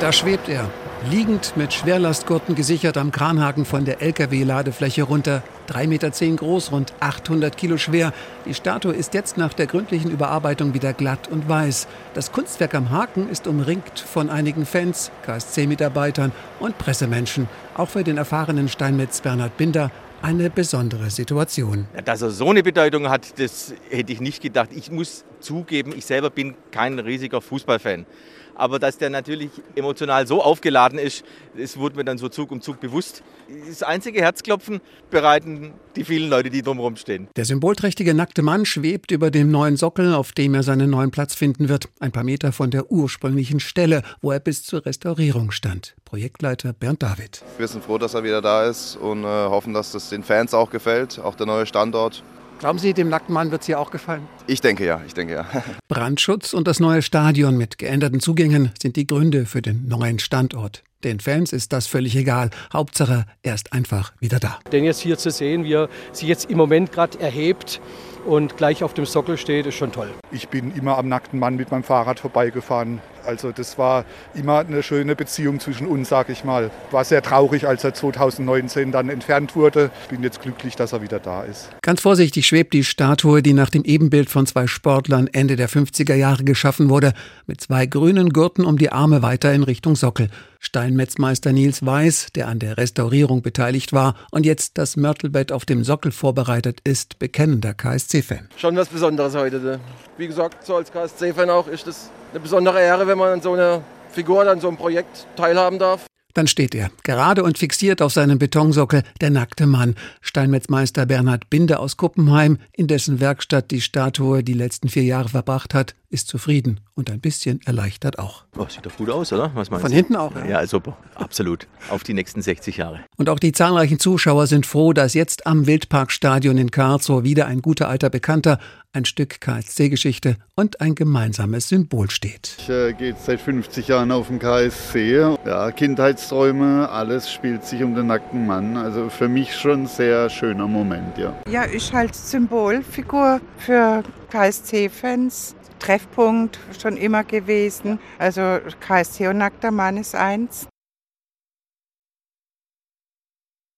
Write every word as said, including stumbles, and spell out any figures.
Da schwebt er, liegend mit Schwerlastgurten gesichert am Kranhaken von der L K W-Ladefläche runter. drei Meter zehn groß, rund achthundert Kilo schwer. Die Statue ist jetzt nach der gründlichen Überarbeitung wieder glatt und weiß. Das Kunstwerk am Haken ist umringt von einigen Fans, K S C-Mitarbeitern und Pressemenschen. Auch für den erfahrenen Steinmetz Bernhard Binder eine besondere Situation. Dass er so eine Bedeutung hat, das hätte ich nicht gedacht. Ich muss zugeben, ich selber bin kein riesiger Fußballfan. Aber dass der natürlich emotional so aufgeladen ist, das wurde mir dann so Zug um Zug bewusst. Das einzige Herzklopfen bereiten die vielen Leute, die drumherum stehen. Der symbolträchtige nackte Mann schwebt über dem neuen Sockel, auf dem er seinen neuen Platz finden wird. Ein paar Meter von der ursprünglichen Stelle, wo er bis zur Restaurierung stand. Projektleiter Bernd David. Wir sind froh, dass er wieder da ist und äh, hoffen, dass das den Fans auch gefällt, auch der neue Standort. Glauben Sie, dem nackten Mann wird es hier auch gefallen? Ich denke ja, ich denke ja. Brandschutz und das neue Stadion mit geänderten Zugängen sind die Gründe für den neuen Standort. Den Fans ist das völlig egal. Hauptsache, er ist einfach wieder da. Den jetzt hier zu sehen, wie er sich jetzt im Moment gerade erhebt und gleich auf dem Sockel steht, ist schon toll. Ich bin immer am nackten Mann mit meinem Fahrrad vorbeigefahren. Also das war immer eine schöne Beziehung zwischen uns, sag ich mal. War sehr traurig, als er zweitausendneunzehn dann entfernt wurde. Bin jetzt glücklich, dass er wieder da ist. Ganz vorsichtig schwebt die Statue, die nach dem Ebenbild von zwei Sportlern Ende der fünfziger Jahre geschaffen wurde, mit zwei grünen Gurten um die Arme weiter in Richtung Sockel. Steinmetzmeister Nils Weiß, der an der Restaurierung beteiligt war und jetzt das Mörtelbett auf dem Sockel vorbereitet ist, bekennender K S C-Fan. Schon was Besonderes heute. Wie gesagt, so als K S C-Fan auch ist das eine besondere Ehre, wenn man an so einer Figur, an so einem Projekt teilhaben darf. Dann steht er, gerade und fixiert auf seinem Betonsockel, der nackte Mann. Steinmetzmeister Bernhard Binder aus Kuppenheim, in dessen Werkstatt die Statue die letzten vier Jahre verbracht hat, ist zufrieden und ein bisschen erleichtert auch. Oh, sieht doch gut aus, oder? Was meinst Von du? hinten auch, ja. Ja, super. Absolut. Auf die nächsten sechzig Jahre. Und auch die zahlreichen Zuschauer sind froh, dass jetzt am Wildparkstadion in Karlsruhe wieder ein guter alter Bekannter, ein Stück K S C-Geschichte und ein gemeinsames Symbol steht. Ich äh, gehe seit fünfzig Jahren auf den K S C. Ja, Kindheitsträume, alles spielt sich um den nackten Mann. Also für mich schon ein sehr schöner Moment, ja. Ja, ist halt Symbolfigur für K S C-Fans. Treffpunkt schon immer gewesen. Also K S C und nackter Mann ist eins.